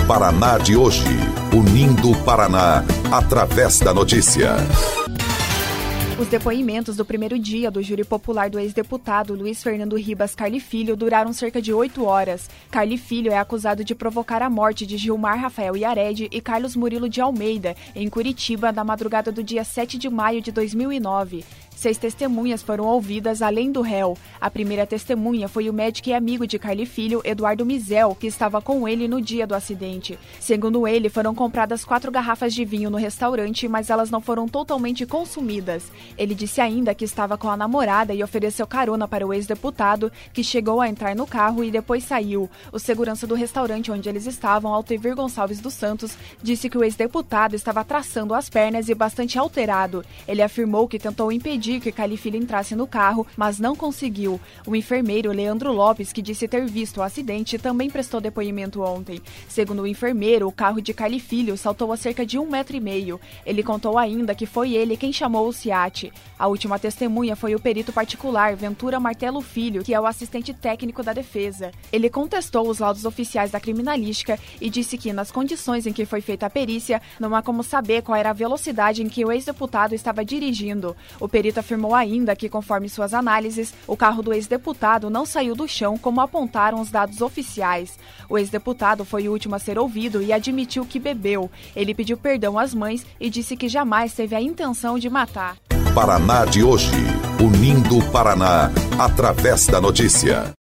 Paraná de hoje, unindo o Paraná através da notícia. Os depoimentos do primeiro dia do júri popular do ex-deputado Luiz Fernando Ribas Carli Filho duraram cerca de 8 horas. Carli Filho é acusado de provocar a morte de Gilmar Rafael Yared e Carlos Murilo de Almeida, em Curitiba, na madrugada do dia 7 de maio de 2009. 6 testemunhas foram ouvidas além do réu. A primeira testemunha foi o médico e amigo de Carli Filho, Eduardo Mizel, que estava com ele no dia do acidente. Segundo ele, foram compradas 4 garrafas de vinho no restaurante, mas elas não foram totalmente consumidas. Ele disse ainda que estava com a namorada e ofereceu carona para o ex-deputado, que chegou a entrar no carro e depois saiu. O segurança do restaurante onde eles estavam, Altevir Gonçalves dos Santos, disse que o ex-deputado estava traçando as pernas e bastante alterado. Ele afirmou que tentou impedir que Carli Filho entrasse no carro, mas não conseguiu. O enfermeiro Leandro Lopes, que disse ter visto o acidente, também prestou depoimento ontem. Segundo o enfermeiro, o carro de Carli Filho saltou a cerca de 1,5 metro. Ele contou ainda que foi ele quem chamou o SEAT. A última testemunha foi o perito particular Ventura Martelo Filho, que é o assistente técnico da defesa. Ele contestou os laudos oficiais da criminalística e disse que, nas condições em que foi feita a perícia, não há como saber qual era a velocidade em que o ex-deputado estava dirigindo. O perito afirmou ainda que, conforme suas análises, o carro do ex-deputado não saiu do chão, como apontaram os dados oficiais. O ex-deputado foi o último a ser ouvido e admitiu que bebeu. Ele pediu perdão às mães e disse que jamais teve a intenção de matar. Paraná de hoje, unindo o Paraná através da notícia.